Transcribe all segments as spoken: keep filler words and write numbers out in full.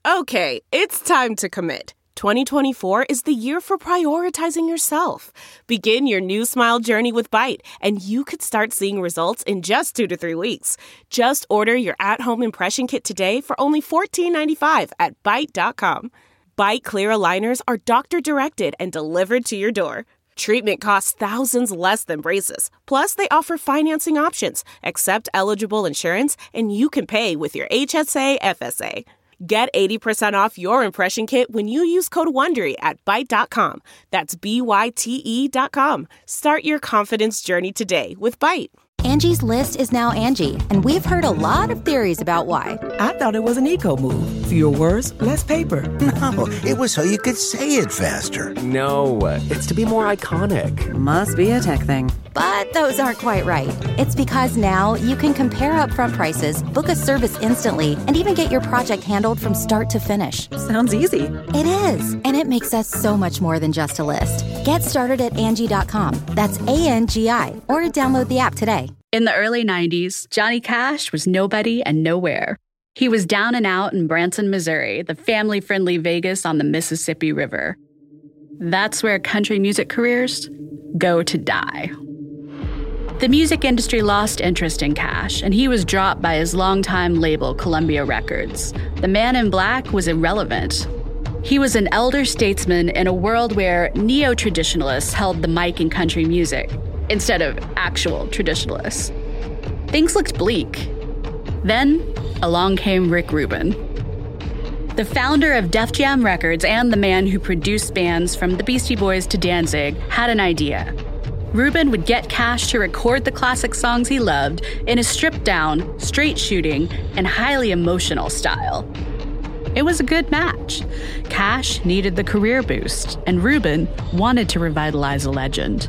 Okay, it's time to commit. twenty twenty-four is the year for prioritizing yourself. Begin your new smile journey with Byte, and you could start seeing results in just two to three weeks. Just order your at-home impression kit today for only fourteen ninety-five at byte dot com. Byte clear aligners are doctor-directed and delivered to your door. Treatment costs thousands less than braces. Plus, they offer financing options, accept eligible insurance, and you can pay with your H S A F S A. Get eighty percent off your impression kit when you use code WONDERY at byte dot com. That's B Y T E dot com. Start your confidence journey today with Byte. Angie's List is now Angie, and we've heard a lot of theories about why. I thought it was an eco move. Fewer words, less paper. No, it was so you could say it faster. No, it's to be more iconic. Must be a tech thing. But those aren't quite right. It's because now you can compare upfront prices, book a service instantly, and even get your project handled from start to finish. Sounds easy. It is, and it makes us so much more than just a list. Get started at Angie dot com. That's A N G I, or download the app today. In the early nineties, Johnny Cash was nobody and nowhere. He was down and out in Branson, Missouri, the family-friendly Vegas on the Mississippi River. That's where country music careers go to die. The music industry lost interest in Cash, and he was dropped by his longtime label, Columbia Records. The Man in Black was irrelevant. He was an elder statesman in a world where neo-traditionalists held the mic in country music, instead of actual traditionalists. Things looked bleak. Then, along came Rick Rubin. The founder of Def Jam Records and the man who produced bands from the Beastie Boys to Danzig had an idea. Rubin would get Cash to record the classic songs he loved in a stripped-down, straight-shooting, and highly emotional style. It was a good match. Cash needed the career boost, and Rubin wanted to revitalize a legend.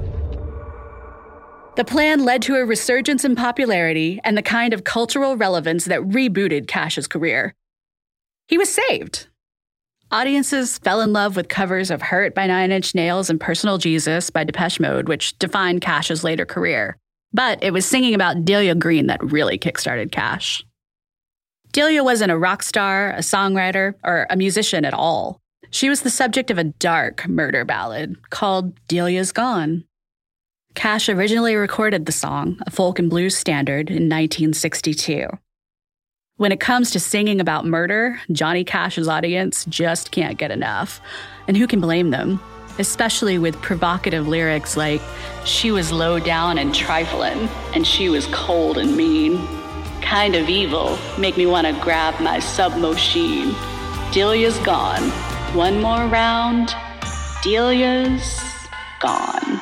The plan led to a resurgence in popularity and the kind of cultural relevance that rebooted Cash's career. He was saved. Audiences fell in love with covers of Hurt by Nine Inch Nails and Personal Jesus by Depeche Mode, which defined Cash's later career. But it was singing about Delia Green that really kickstarted Cash. Delia wasn't a rock star, a songwriter, or a musician at all. She was the subject of a dark murder ballad called Delia's Gone. Cash originally recorded the song, a folk and blues standard, in nineteen sixty-two. When it comes to singing about murder, Johnny Cash's audience just can't get enough. And who can blame them? Especially with provocative lyrics like, she was low down and trifling, and she was cold and mean. Kind of evil, make me want to grab my submachine. Delia's gone. One more round, Delia's gone.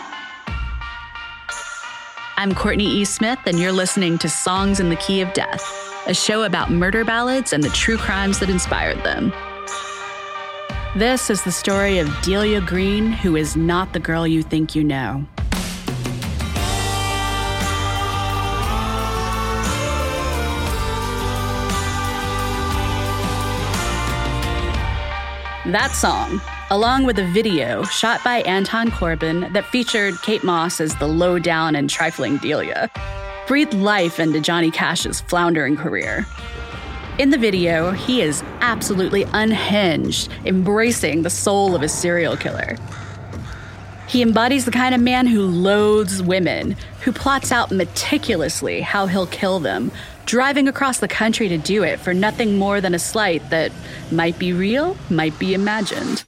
I'm Courtney E. Smith, and you're listening to Songs in the Key of Death, a show about murder ballads and the true crimes that inspired them. This is the story of Delia Green, who is not the girl you think you know. That song, along with a video shot by Anton Corbijn that featured Kate Moss as the low-down and trifling Delia, breathed life into Johnny Cash's floundering career. In the video, he is absolutely unhinged, embracing the soul of a serial killer. He embodies the kind of man who loathes women, who plots out meticulously how he'll kill them, driving across the country to do it for nothing more than a slight that might be real, might be imagined.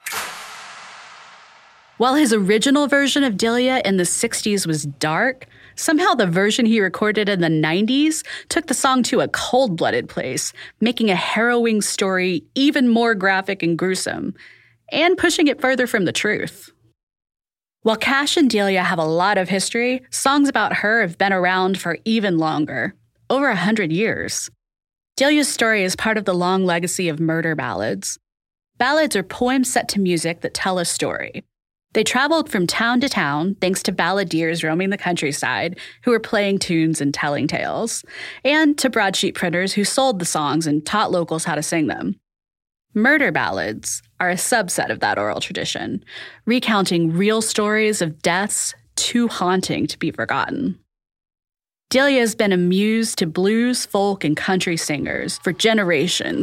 While his original version of Delia in the sixties was dark, somehow the version he recorded in the nineties took the song to a cold-blooded place, making a harrowing story even more graphic and gruesome, and pushing it further from the truth. While Cash and Delia have a lot of history, songs about her have been around for even longer. Over a hundred years. Delia's story is part of the long legacy of murder ballads. Ballads are poems set to music that tell a story. They traveled from town to town thanks to balladeers roaming the countryside who were playing tunes and telling tales, and to broadsheet printers who sold the songs and taught locals how to sing them. Murder ballads are a subset of that oral tradition, recounting real stories of deaths too haunting to be forgotten. Delia has been a muse to blues, folk, and country singers for generations,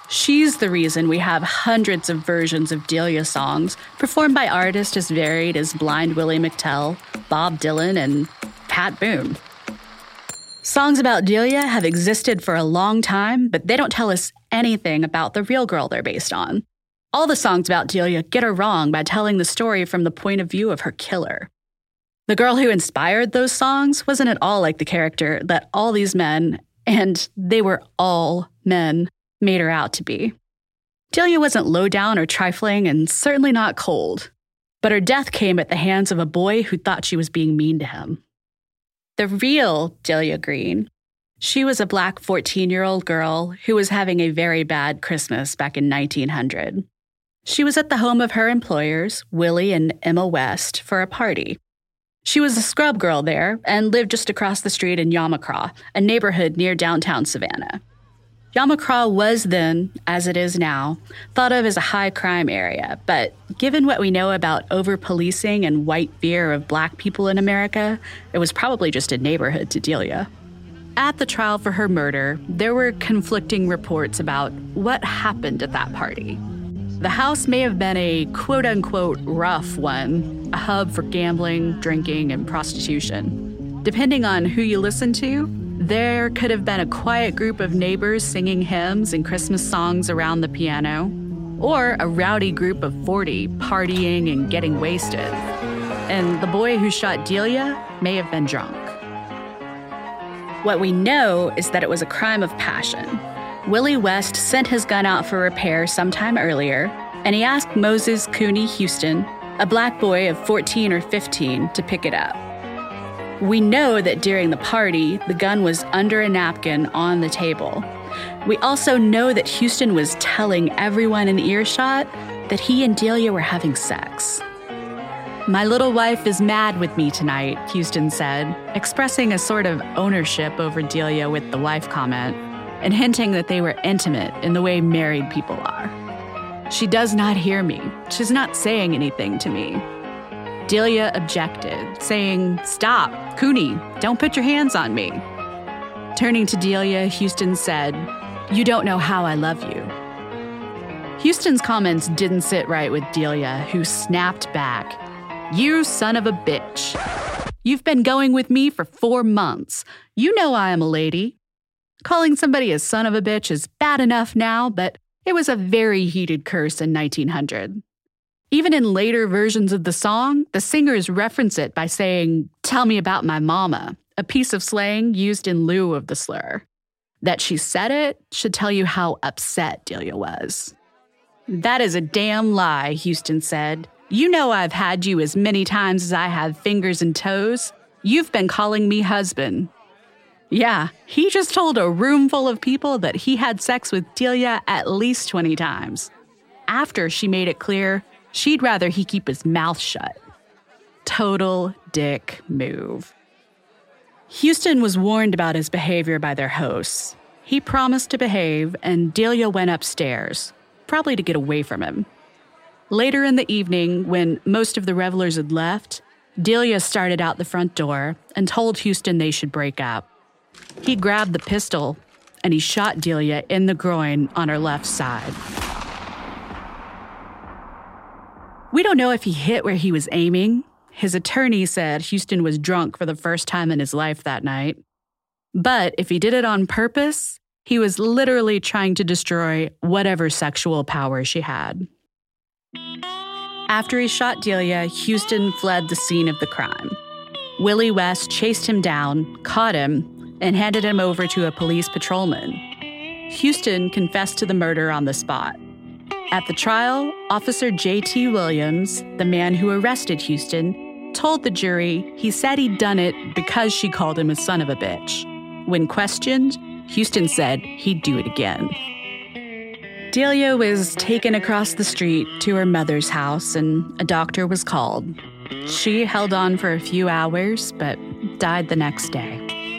She's the reason we have hundreds of versions of Delia songs performed by artists as varied as Blind Willie McTell, Bob Dylan, and Pat Boone. Songs about Delia have existed for a long time, but they don't tell us anything about the real girl they're based on. All the songs about Delia get her wrong by telling the story from the point of view of her killer. The girl who inspired those songs wasn't at all like the character that all these men, and they were all men, made her out to be. Delia wasn't low down or trifling and certainly not cold, but her death came at the hands of a boy who thought she was being mean to him. The real Delia Green, she was a black fourteen-year-old girl who was having a very bad Christmas back in nineteen hundred. She was at the home of her employers, Willie and Emma West, for a party. She was a scrub girl there and lived just across the street in Yamacraw, a neighborhood near downtown Savannah. Yamacraw was then, as it is now, thought of as a high-crime area, but given what we know about over-policing and white fear of black people in America, it was probably just a neighborhood to Delia. At the trial for her murder, there were conflicting reports about what happened at that party. The house may have been a quote-unquote rough one, a hub for gambling, drinking, and prostitution. Depending on who you listen to, there could have been a quiet group of neighbors singing hymns and Christmas songs around the piano, or a rowdy group of forty partying and getting wasted. And the boy who shot Delia may have been drunk. What we know is that it was a crime of passion. Willie West sent his gun out for repair sometime earlier, and he asked Moses Cooney Houston, a black boy of fourteen or fifteen, to pick it up. We know that during the party, the gun was under a napkin on the table. We also know that Houston was telling everyone in earshot that he and Delia were having sex. "My little wife is mad with me tonight," Houston said, expressing a sort of ownership over Delia with the wife comment, and hinting that they were intimate in the way married people are. "She does not hear me. She's not saying anything to me." Delia objected, saying, "Stop, Cooney, don't put your hands on me." Turning to Delia, Houston said, "You don't know how I love you." Houston's comments didn't sit right with Delia, who snapped back, "You son of a bitch. You've been going with me for four months. You know I am a lady." Calling somebody a son of a bitch is bad enough now, but it was a very heated curse in nineteen hundred. Even in later versions of the song, the singers reference it by saying, "Tell me about my mama," a piece of slang used in lieu of the slur. That she said it should tell you how upset Delia was. "That is a damn lie," Houston said. "You know I've had you as many times as I have fingers and toes. You've been calling me husband." Yeah, he just told a room full of people that he had sex with Delia at least twenty times. After she made it clear she'd rather he keep his mouth shut. Total dick move. Houston was warned about his behavior by their hosts. He promised to behave, and Delia went upstairs, probably to get away from him. Later in the evening, when most of the revelers had left, Delia started out the front door and told Houston they should break up. He grabbed the pistol, and he shot Delia in the groin on her left side. We don't know if he hit where he was aiming. His attorney said Houston was drunk for the first time in his life that night. But if he did it on purpose, he was literally trying to destroy whatever sexual power she had. After he shot Delia, Houston fled the scene of the crime. Willie West chased him down, caught him, and handed him over to a police patrolman. Houston confessed to the murder on the spot. At the trial, Officer J T Williams, the man who arrested Houston, told the jury he said he'd done it because she called him a son of a bitch. When questioned, Houston said he'd do it again. Delia was taken across the street to her mother's house, and a doctor was called. She held on for a few hours, but died the next day.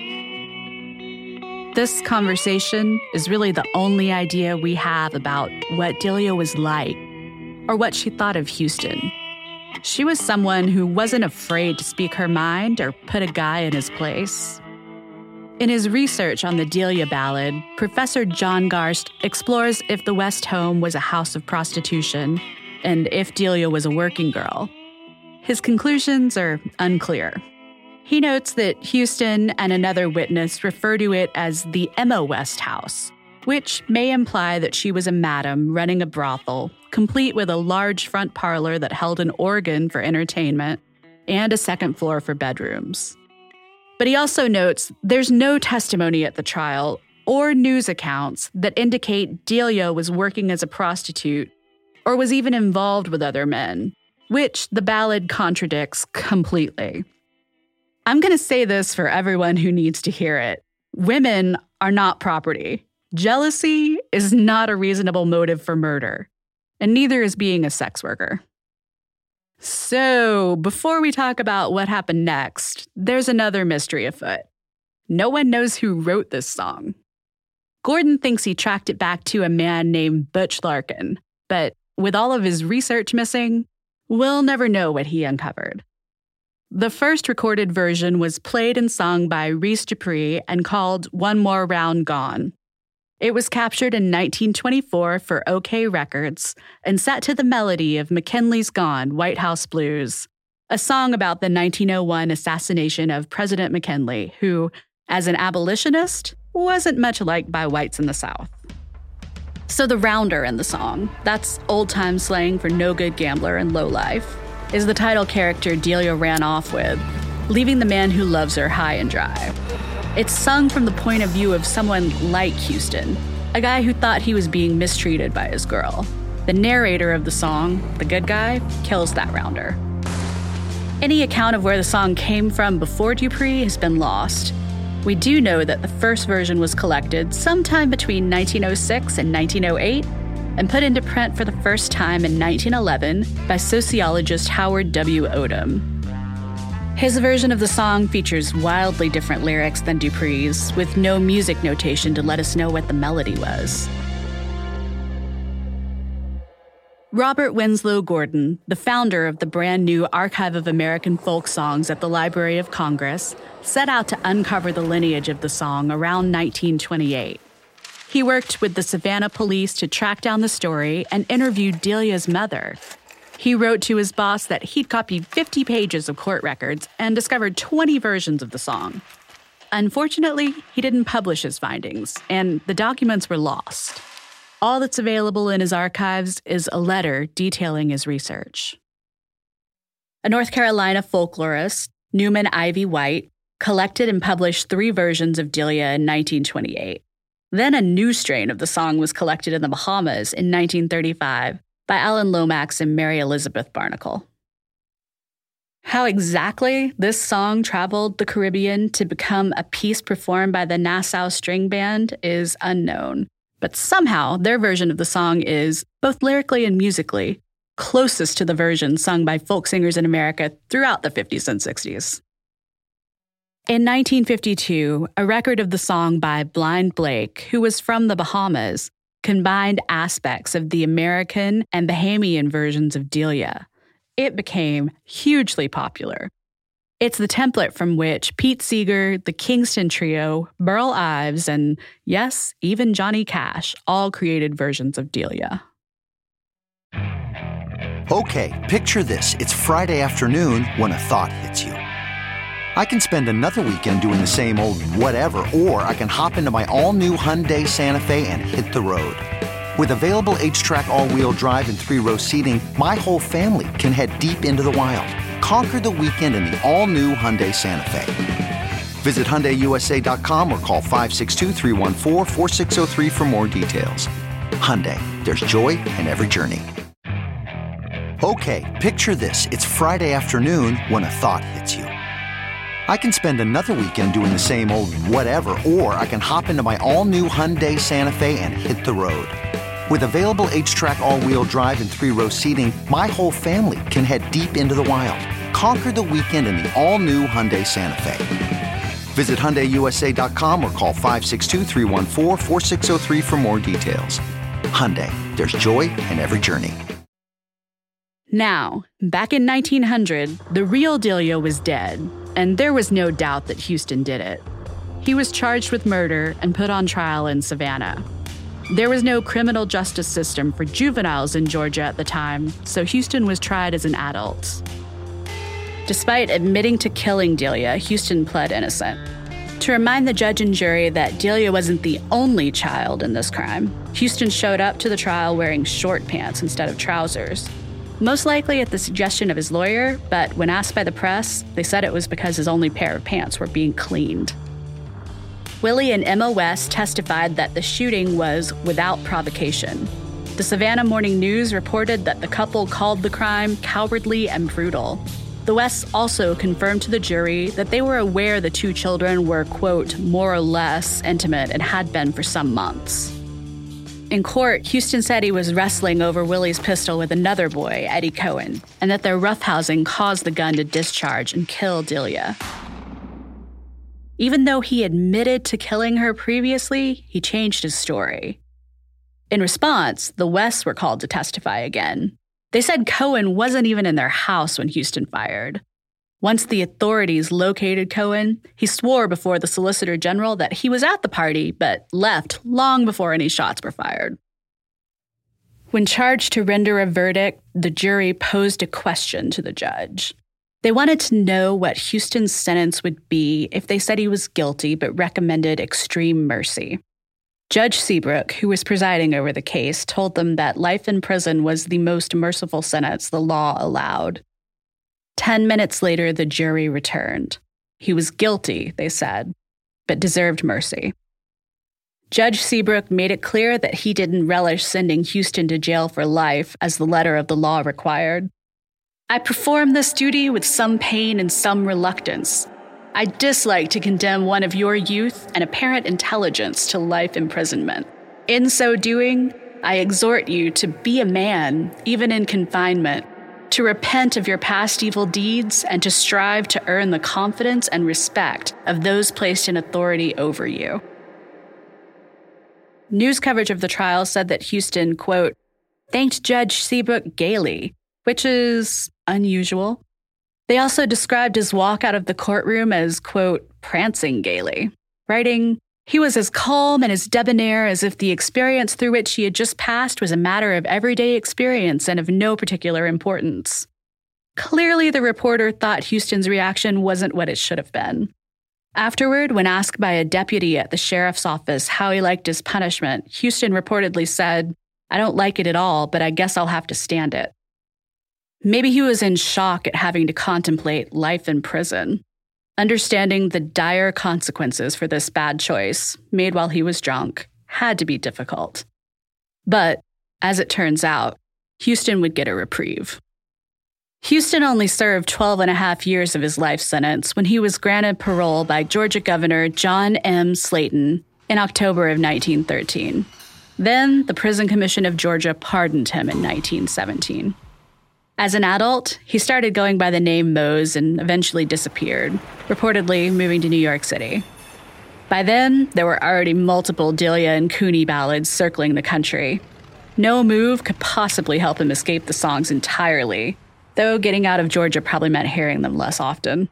This conversation is really the only idea we have about what Delia was like, or what she thought of Houston. She was someone who wasn't afraid to speak her mind or put a guy in his place. In his research on the Delia ballad, Professor John Garst explores if the West home was a house of prostitution and if Delia was a working girl. His conclusions are unclear. He notes that Houston and another witness refer to it as the Emma West house, which may imply that she was a madam running a brothel, complete with a large front parlor that held an organ for entertainment and a second floor for bedrooms. But he also notes there's no testimony at the trial or news accounts that indicate Delia was working as a prostitute or was even involved with other men, which the ballad contradicts completely. I'm going to say this for everyone who needs to hear it. Women are not property. Jealousy is not a reasonable motive for murder, and neither is being a sex worker. So, before we talk about what happened next, there's another mystery afoot. No one knows who wrote this song. Gordon thinks he tracked it back to a man named Butch Larkin, but with all of his research missing, we'll never know what he uncovered. The first recorded version was played and sung by Reese Dupree and called One More Round Gone. It was captured in nineteen twenty-four for OK Records and set to the melody of McKinley's Gone, White House Blues, a song about the nineteen oh one assassination of President McKinley, who, as an abolitionist, wasn't much liked by whites in the South. So the rounder in the song, that's old-time slang for no-good gambler and lowlife, is the title character Delia ran off with, leaving the man who loves her high and dry. It's sung from the point of view of someone like Houston, a guy who thought he was being mistreated by his girl. The narrator of the song, the good guy, kills that rounder. Any account of where the song came from before Dupree has been lost. We do know that the first version was collected sometime between nineteen oh six and nineteen oh eight and put into print for the first time in nineteen eleven by sociologist Howard W. Odom. His version of the song features wildly different lyrics than Dupree's, with no music notation to let us know what the melody was. Robert Winslow Gordon, the founder of the brand new Archive of American Folk Songs at the Library of Congress, set out to uncover the lineage of the song around nineteen twenty-eight. He worked with the Savannah police to track down the story and interviewed Delia's mother. He wrote to his boss that he'd copied fifty pages of court records and discovered twenty versions of the song. Unfortunately, he didn't publish his findings, and the documents were lost. All that's available in his archives is a letter detailing his research. A North Carolina folklorist, Newman Ivy White, collected and published three versions of Delia in nineteen twenty-eight. Then a new strain of the song was collected in the Bahamas in nineteen thirty-five by Alan Lomax and Mary Elizabeth Barnacle. How exactly this song traveled the Caribbean to become a piece performed by the Nassau String Band is unknown, but somehow their version of the song is, both lyrically and musically, closest to the version sung by folk singers in America throughout the fifties and sixties. In nineteen fifty-two, a record of the song by Blind Blake, who was from the Bahamas, combined aspects of the American and Bahamian versions of Delia. It became hugely popular. It's the template from which Pete Seeger, the Kingston Trio, Burl Ives, and, yes, even Johnny Cash all created versions of Delia. Okay, picture this. It's Friday afternoon when a thought hits you. I can spend another weekend doing the same old whatever, or I can hop into my all-new Hyundai Santa Fe and hit the road. With available H-Track all-wheel drive and three-row seating, my whole family can head deep into the wild. Conquer the weekend in the all-new Hyundai Santa Fe. Visit Hyundai U S A dot com or call five six two, three one four, four six zero three for more details. Hyundai, there's joy in every journey. Okay, picture this. It's Friday afternoon when a thought hits you. I can spend another weekend doing the same old whatever, or I can hop into my all-new Hyundai Santa Fe and hit the road. With available H-Track all-wheel drive and three-row seating, my whole family can head deep into the wild. Conquer the weekend in the all-new Hyundai Santa Fe. Visit Hyundai U S A dot com or call five six two, three one four, four six zero three for more details. Hyundai, there's joy in every journey. Now, back in nineteen hundred, the real Delia was dead, and there was no doubt that Houston did it. he was charged with murder and put on trial in Savannah. There was no criminal justice system for juveniles in Georgia at the time, so Houston was tried as an adult. Despite admitting to killing Delia, Houston pled innocent. To remind the judge and jury that Delia wasn't the only child in this crime, Houston showed up to the trial wearing short pants instead of trousers. Most likely at the suggestion of his lawyer, but when asked by the press, they said it was because his only pair of pants were being cleaned. Willie and Emma West testified that the shooting was without provocation. The Savannah Morning News reported that the couple called the crime cowardly and brutal. The Wests also confirmed to the jury that they were aware the two children were, quote, more or less intimate and had been for some months. In court, Houston said he was wrestling over Willie's pistol with another boy, Eddie Cohen, and that their roughhousing caused the gun to discharge and kill Delia. Even though he admitted to killing her previously, he changed his story. In response, the Wests were called to testify again. They said Cohen wasn't even in their house when Houston fired. Once the authorities located Cohen, he swore before the Solicitor General that he was at the party, but left long before any shots were fired. When charged to render a verdict, the jury posed a question to the judge. They wanted to know what Houston's sentence would be if they said he was guilty but recommended extreme mercy. Judge Seabrook, who was presiding over the case, told them that life in prison was the most merciful sentence the law allowed. Ten minutes later, the jury returned. He was guilty, they said, but deserved mercy. Judge Seabrook made it clear that he didn't relish sending Houston to jail for life, as the letter of the law required. I perform this duty with some pain and some reluctance. I dislike to condemn one of your youth and apparent intelligence to life imprisonment. In so doing, I exhort you to be a man, even in confinement, to repent of your past evil deeds and to strive to earn the confidence and respect of those placed in authority over you. News coverage of the trial said that Houston, quote, thanked Judge Seabrook gaily, which is unusual. They also described his walk out of the courtroom as, quote, prancing gaily, writing, he was as calm and as debonair as if the experience through which he had just passed was a matter of everyday experience and of no particular importance. Clearly, the reporter thought Houston's reaction wasn't what it should have been. Afterward, when asked by a deputy at the sheriff's office how he liked his punishment, Houston reportedly said, I don't like it at all, but I guess I'll have to stand it. Maybe he was in shock at having to contemplate life in prison. Understanding the dire consequences for this bad choice, made while he was drunk, had to be difficult. But, as it turns out, Houston would get a reprieve. Houston only served twelve and a half years of his life sentence when he was granted parole by Georgia Governor John M. Slayton in October of nineteen thirteen. Then, the Prison Commission of Georgia pardoned him in nineteen seventeen. As an adult, he started going by the name Mose and eventually disappeared, reportedly moving to New York City. By then, there were already multiple Delia and Cooney ballads circling the country. No move could possibly help him escape the songs entirely, though getting out of Georgia probably meant hearing them less often.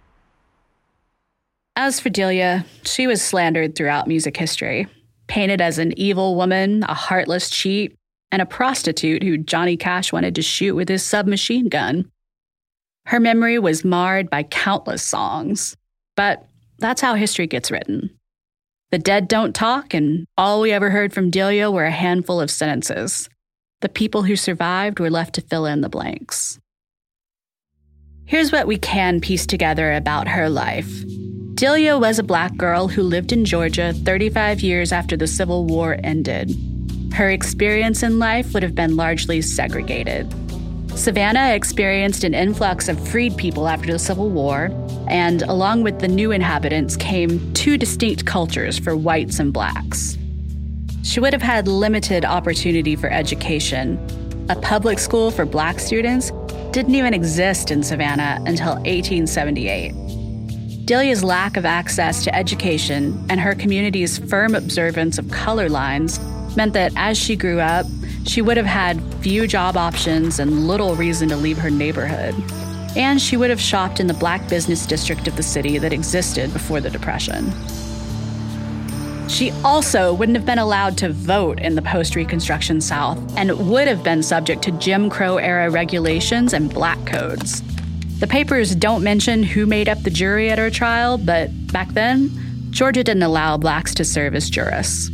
As for Delia, she was slandered throughout music history, painted as an evil woman, a heartless cheat, and a prostitute who Johnny Cash wanted to shoot with his submachine gun. Her memory was marred by countless songs, but that's how history gets written. The dead don't talk, and all we ever heard from Delia were a handful of sentences. The people who survived were left to fill in the blanks. Here's what we can piece together about her life. Delia was a black girl who lived in Georgia thirty-five years after the Civil War ended. Her experience in life would have been largely segregated. Savannah experienced an influx of freed people after the Civil War, and along with the new inhabitants came two distinct cultures for whites and blacks. She would have had limited opportunity for education. A public school for black students didn't even exist in Savannah until eighteen seventy-eight. Delia's lack of access to education and her community's firm observance of color lines meant that as she grew up, she would have had few job options and little reason to leave her neighborhood. And she would have shopped in the black business district of the city that existed before the Depression. She also wouldn't have been allowed to vote in the post-Reconstruction South and would have been subject to Jim Crow-era regulations and black codes. The papers don't mention who made up the jury at her trial, but back then, Georgia didn't allow blacks to serve as jurists.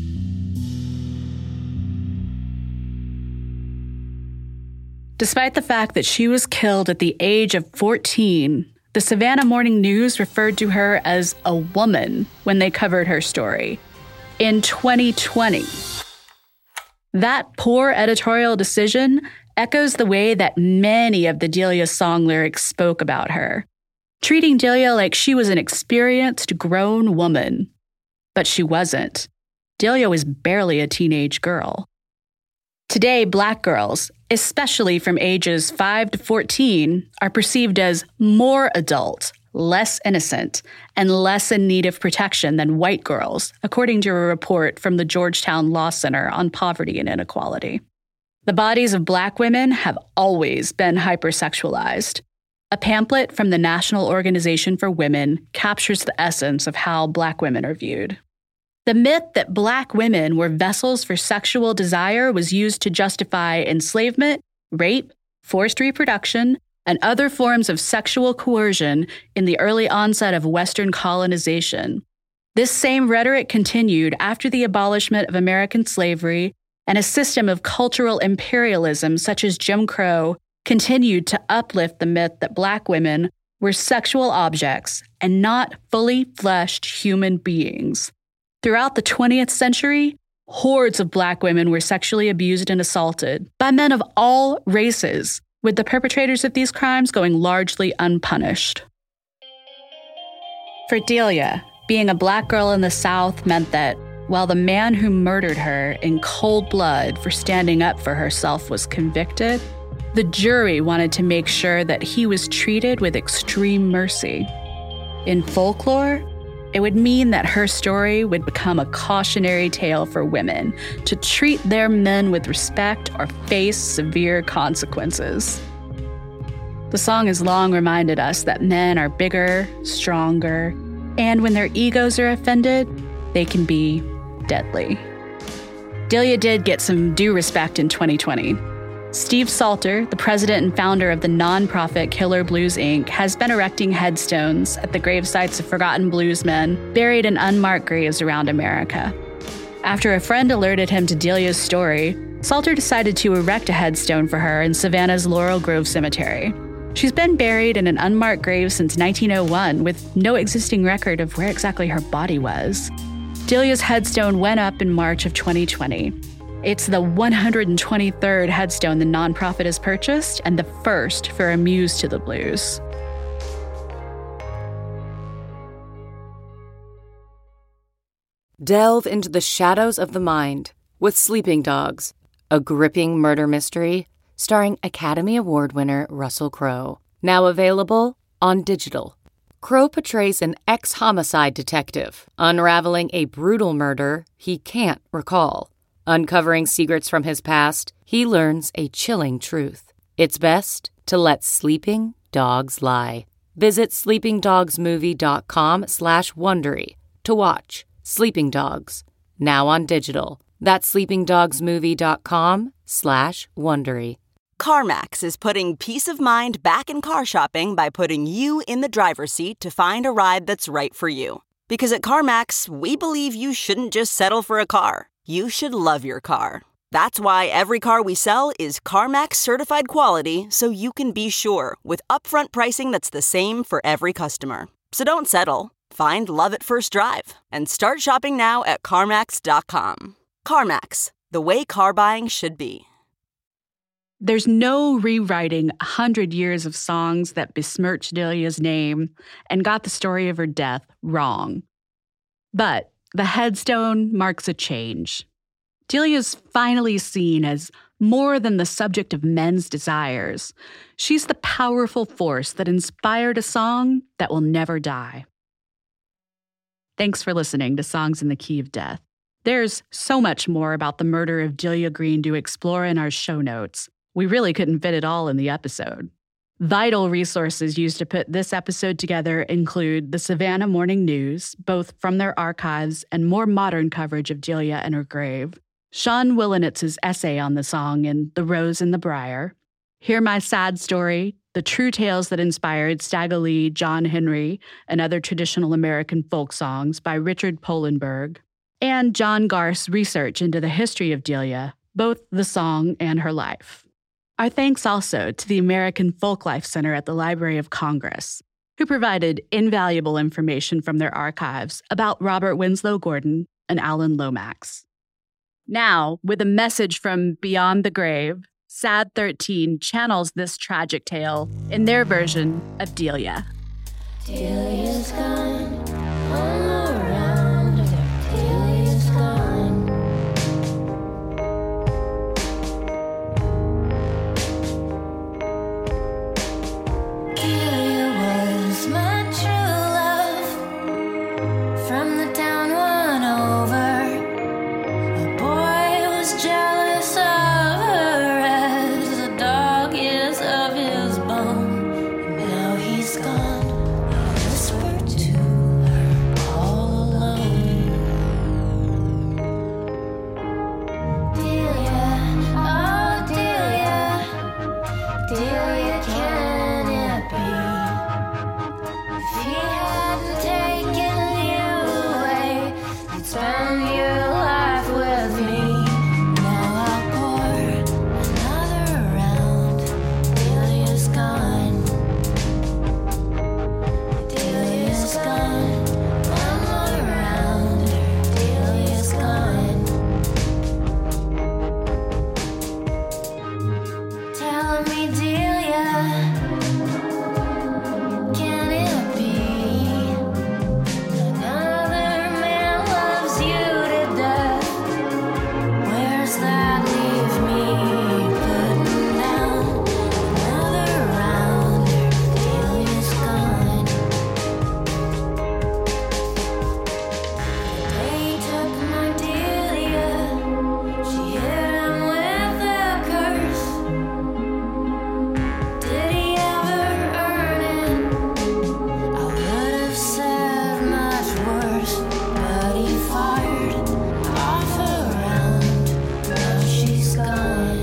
Despite the fact that she was killed at the age of fourteen, the Savannah Morning News referred to her as a woman when they covered her story. In twenty twenty. That poor editorial decision echoes the way that many of the Delia song lyrics spoke about her, treating Delia like she was an experienced, grown woman. But she wasn't. Delia was barely a teenage girl. Today, black girls, especially from ages five to fourteen, are perceived as more adult, less innocent, and less in need of protection than white girls, according to a report from the Georgetown Law Center on Poverty and Inequality. The bodies of black women have always been hypersexualized. A pamphlet from the National Organization for Women captures the essence of how black women are viewed. The myth that black women were vessels for sexual desire was used to justify enslavement, rape, forced reproduction, and other forms of sexual coercion in the early onset of Western colonization. This same rhetoric continued after the abolishment of American slavery, and a system of cultural imperialism such as Jim Crow continued to uplift the myth that black women were sexual objects and not fully fleshed human beings. Throughout the twentieth century, hordes of black women were sexually abused and assaulted by men of all races, with the perpetrators of these crimes going largely unpunished. For Delia, being a black girl in the South meant that while the man who murdered her in cold blood for standing up for herself was convicted, the jury wanted to make sure that he was treated with extreme mercy. In folklore, it would mean that her story would become a cautionary tale for women to treat their men with respect or face severe consequences. The song has long reminded us that men are bigger, stronger, and when their egos are offended, they can be deadly. Delia did get some due respect in twenty twenty. Steve Salter, the president and founder of the nonprofit Killer Blues Incorporated, has been erecting headstones at the gravesites of forgotten bluesmen buried in unmarked graves around America. After a friend alerted him to Delia's story, Salter decided to erect a headstone for her in Savannah's Laurel Grove Cemetery. She's been buried in an unmarked grave since nineteen oh one, with no existing record of where exactly her body was. Delia's headstone went up in March of twenty twenty. It's the one hundred twenty-third headstone the nonprofit has purchased and the first for a muse to the blues. Delve into the shadows of the mind with Sleeping Dogs, a gripping murder mystery starring Academy Award winner Russell Crowe. Now available on digital. Crowe portrays an ex-homicide detective unraveling a brutal murder he can't recall. Uncovering secrets from his past, he learns a chilling truth. It's best to let sleeping dogs lie. Visit sleepingdogsmovie.com slash Wondery to watch Sleeping Dogs, now on digital. That's sleepingdogsmovie.com slash Wondery. CarMax is putting peace of mind back in car shopping by putting you in the driver's seat to find a ride that's right for you. Because at CarMax, we believe you shouldn't just settle for a car. You should love your car. That's why every car we sell is CarMax certified quality, so you can be sure with upfront pricing that's the same for every customer. So don't settle. Find love at first drive and start shopping now at CarMax dot com. CarMax, the way car buying should be. There's no rewriting one hundred years of songs that besmirched Delia's name and got the story of her death wrong. But the headstone marks a change. Delia's finally seen as more than the subject of men's desires. She's the powerful force that inspired a song that will never die. Thanks for listening to Songs in the Key of Death. There's so much more about the murder of Delia Green to explore in our show notes. We really couldn't fit it all in the episode. Vital resources used to put this episode together include the Savannah Morning News, both from their archives and more modern coverage of Delia and her grave, Sean Willenitz's essay on the song in The Rose and the Briar, Hear My Sad Story, the true tales that inspired Stagger Lee, John Henry, and other traditional American folk songs by Richard Polenberg, and John Garth's research into the history of Delia, both the song and her life. Our thanks also to the American Folklife Center at the Library of Congress, who provided invaluable information from their archives about Robert Winslow Gordon and Alan Lomax. Now, with a message from Beyond the Grave, Sad thirteen channels this tragic tale in their version of Delia. Delia's gone, all around her, Delia's gone. Delia was my true love, from the town one over. A boy was jealous of her as a dog is of his bone. And now he's gone, I whispered to her all alone. Delia, oh Delia, Delia, can it be? If he hadn't taken you away, you'd spend your life with me. Now I'll pour another round. Delia's gone. Delia's gone. One more round. Delia's gone. Tell me, Delia, can it be? Another man loves you to death. Where's that leave me? Putting down another round. Delia's gone. They took my Delia. She hit him with a curse. Did he ever earn it? I would have said much worse, but he fired off a round. Now she's gone.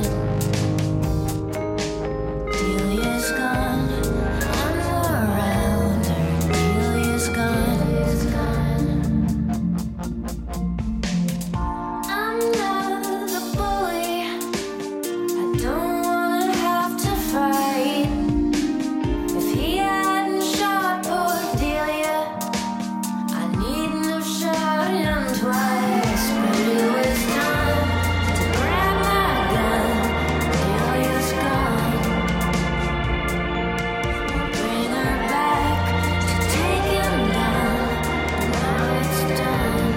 Delia's gone. One more round. Delia's gone. I'm not the bully. I don't wanna have to fight. If he hadn't shot poor Delia, I needn't have shot him twice. But it was time to grab my gun. Delia's gone. Bring her back to take him down. Now it's done.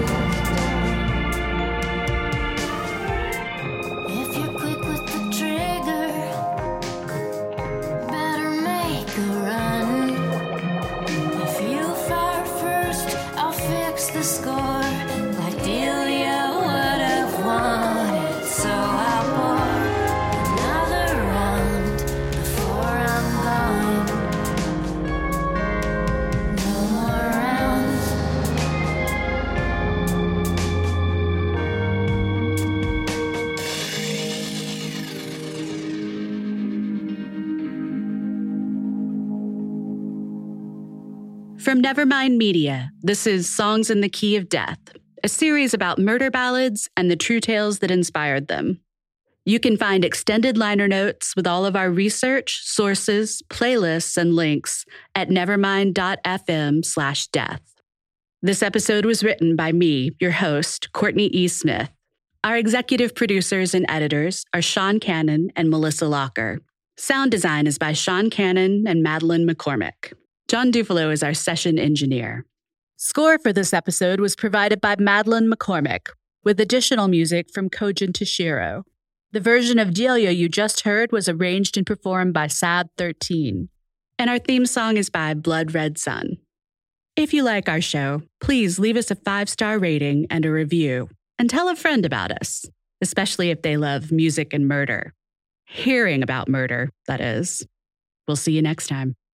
If you're quick with the trigger, better make a run. If you fire first, I'll fix the score like Delia would have wanted. So I'll pour another round before I'm gone. No more rounds. From Nevermind Media, this is Songs in the Key of Death, a series about murder ballads and the true tales that inspired them. You can find extended liner notes with all of our research, sources, playlists, and links at nevermind.fm slash death. This episode was written by me, your host, Courtney E. Smith. Our executive producers and editors are Sean Cannon and Melissa Locker. Sound design is by Sean Cannon and Madeline McCormick. John Dufalo is our session engineer. Score for this episode was provided by Madeline McCormick, with additional music from Kojin Toshiro. The version of Delia you just heard was arranged and performed by Sad thirteen. And our theme song is by Blood Red Sun. If you like our show, please leave us a five-star rating and a review, and tell a friend about us, especially if they love music and murder. Hearing about murder, that is. We'll see you next time.